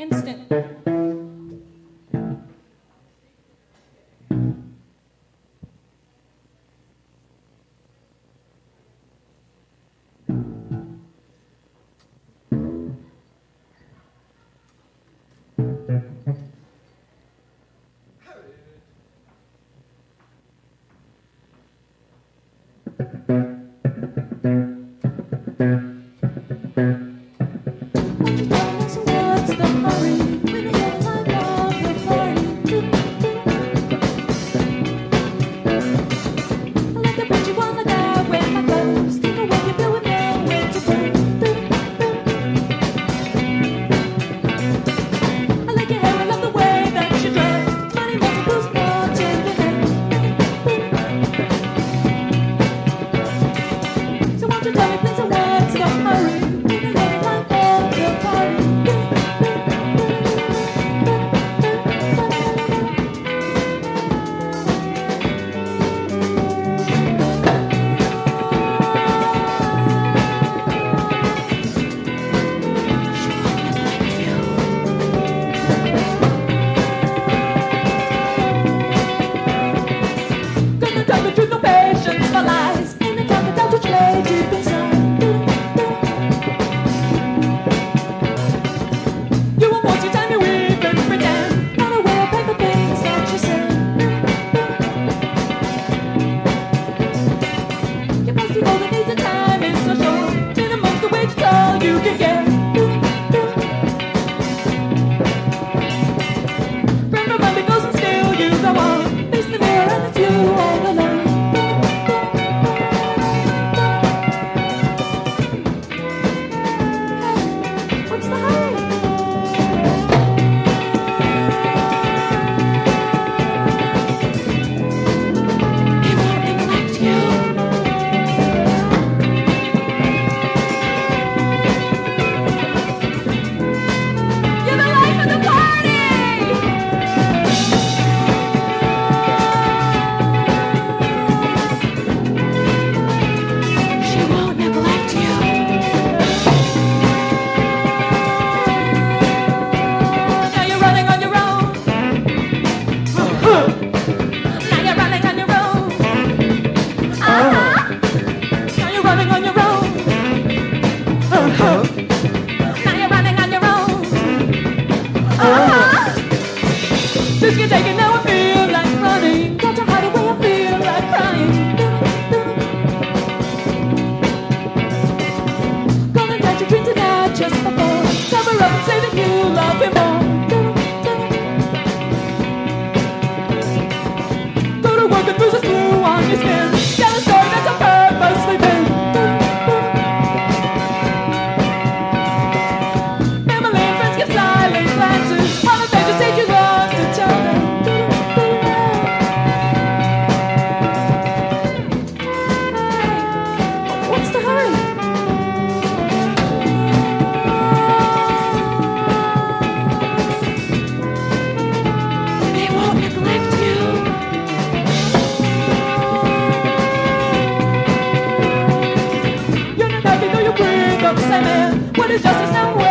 Instant. Just get taken now, I feel like running. Got to hide away, I feel like crying. Gonna get your dream tonight just for fun. Cover up and say that you love him more. Go to work and lose a screw on your skin. Tell a story that's on purposely been. Family and friends give silent glances while they just say you love to tell them. What's the hurry? They won't neglect you. You're not happy though you breathe up the same air. What is justice now?